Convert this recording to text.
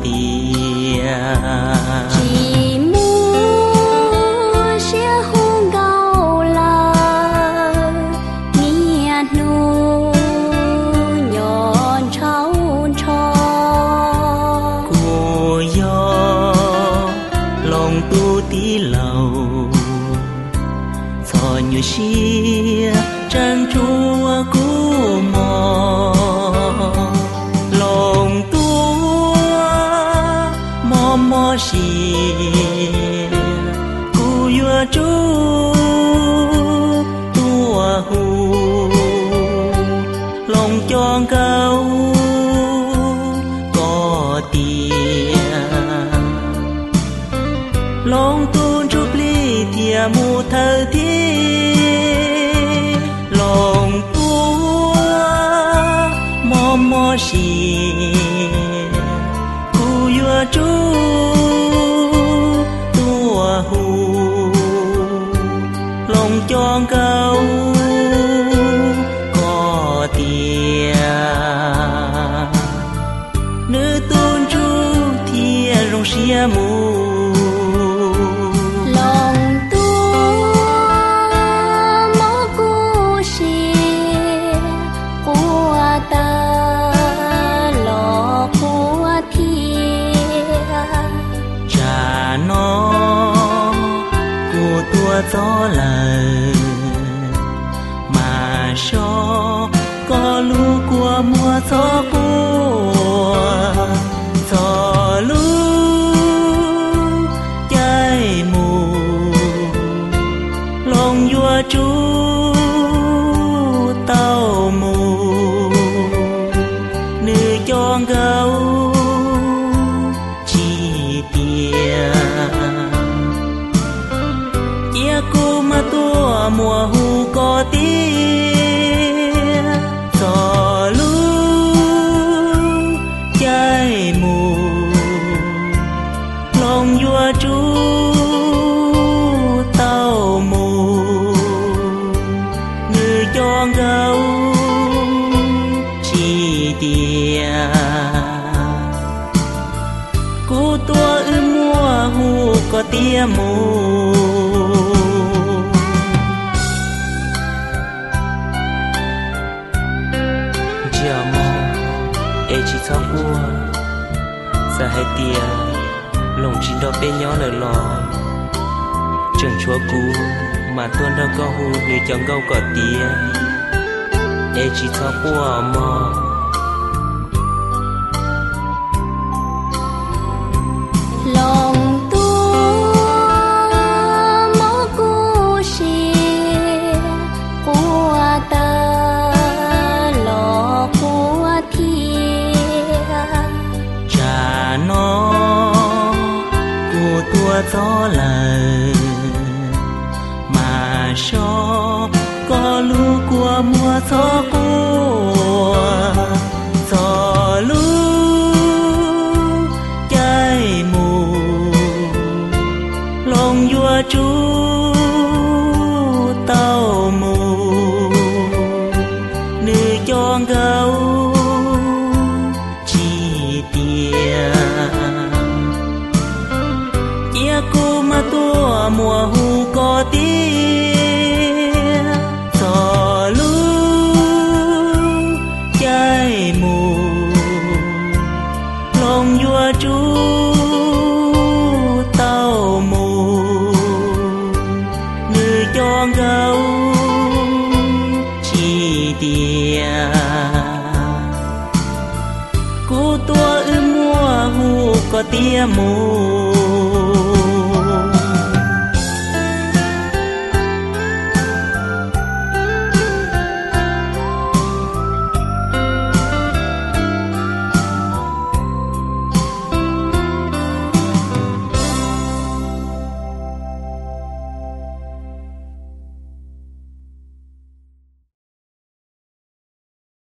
tia chỉ muốn sẽ hôn gạo là nghe nụ nhọn trao cho cô yo lòng tu tí lầu thọ như xia trăng chúa cú mò lòng tua mò mò xia cú yo chú tua hu lòng tròn cao có tiền lòng tuôn chúc ly thìa mù thơ thiên lòng tua mò mò xì cu yo chú tua hu lòng tròn cao có tiền nữ tuôn chú thìa rong xia mù lòng tua mó cu xia của ta lọ của thiên cha nó của tua gió lời mà cho có lũ của mùa gió gió lũ cháy mù lòng vua chú tao mù nữ chọn gấu chi tiền chia cô mà tua mùa hù có tiếng gió lũ cháy mù lòng vua chú tao mù nữ chọn gấu chi tiền cô tua mùa hù có tia mù giờ mò e chỉ thao cua giờ hai tia lòng chín đó bên nhỏ lời lò trường chúa cú mà tuôn đâu có hù người chọn câu có tia e chỉ thao cua mò lòng tua mó cu xia của ta lọ của thiên cha nó của tua gió lời mà cho có lũ của mùa gió gió lũ cháy mù lòng vua chú tao mù nữ chọn gấu chi tiền chia cô mà tua mùa hù có tiếng gió lũ cháy mù lòng vua chú tao mù nữ chọn gấu chi tiền cô tua mùa hù có tia mù